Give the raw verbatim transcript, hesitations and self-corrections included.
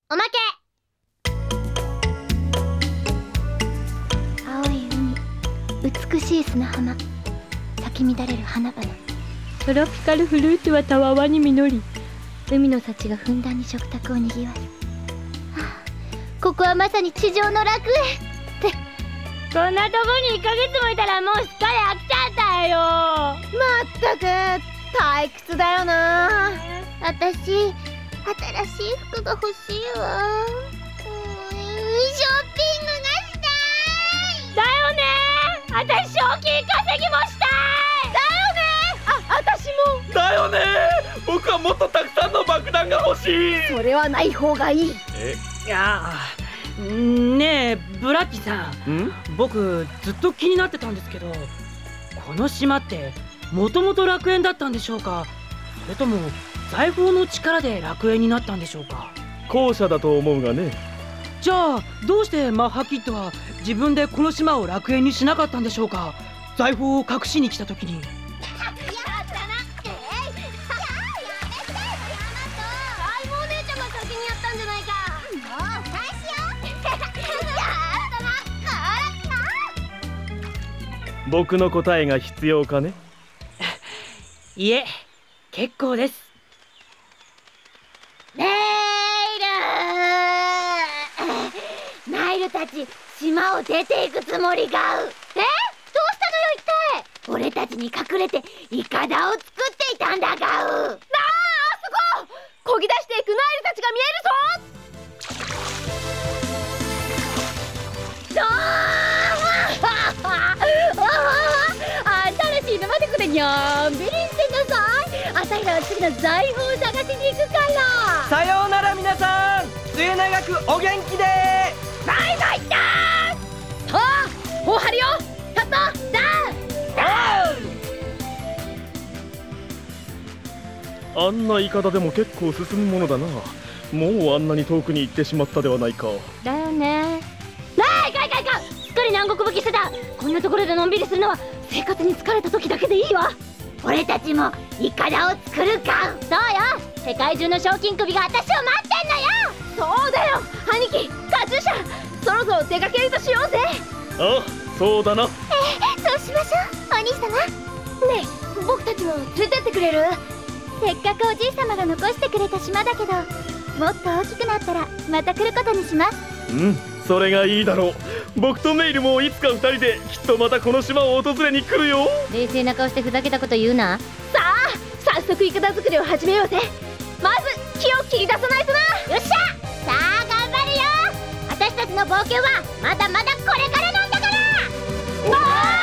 おまけ。青い海、美しい砂浜、咲き乱れる花々。トロピカルフルーツはたわわに実り、海の幸がふんだんに食卓をにぎわす。はあ、ここはまさに地上の楽園って。こんなとこにいっかげつもいたらもうすっかり飽きちゃったよ。 まったく退屈だよな。 私、新しい服が欲しいわ。うーん、ショッピングがしたい。 だよね。私賞金稼ぎもしたい。だよね。あ、私もだよね。僕はもっとたくさんの爆弾が欲しい。 それはない方がいい。 え、 いやねえブラッキーさん、 ん僕ずっと気になってたんですけど、この島ってもともと楽園だったんでしょうか、それとも財宝の力で楽園になったんでしょうか。 後者だと思うがね。 じゃあどうしてマッハキッドは自分でこの島を楽園にしなかったんでしょうか、財宝を隠しに来た時に。 僕の答えが必要かね。 いえ、結構です。 ネイルナイルたち島を出ていくつもりガウ。え、どうしたのよ一体。俺たちに隠れてイカダを作っていたんだガウ。なあ、あそこ漕ぎ出していくナイルたちが見えるぞ。 どー新しいのまでくれにゃんびりんしてなさい。朝日は次の財宝を探しに行くから。 さようなら皆さん、末永くお元気で。 バイバイだー。さあ、大張りよ。カットダウンダウン。 あんなイカダでも結構進むものだな。もうあんなに遠くに行ってしまったではないか。 だよね。なあ、いかんいかんいかん。すっかり南国武器してた。こんなところでのんびりするのは生活に疲れた時だけでいいわ。俺たちもイカダを作るか。そうよ、世界中の賞金首が私を待ってんのよ。 そうだよ兄貴、カチューシャ、そろそろ出かけるとしようぜ。 あ、そうだな。 ええ、そうしましょうお兄様。 ねえ、僕たちも連れてってくれる？ せっかくおじい様が残してくれた島だけど、もっと大きくなったらまた来ることにします。 うん、それがいいだろう。僕とメイルもいつか二人できっとまたこの島を訪れに来るよ。 冷静な顔してふざけたこと言うな。 さあ、早速イカダ作りを始めようぜ。まず木を切り出さないとな。 よっしゃ、さあ頑張るよ。私たちの冒険はまだまだこれからなんだから。わー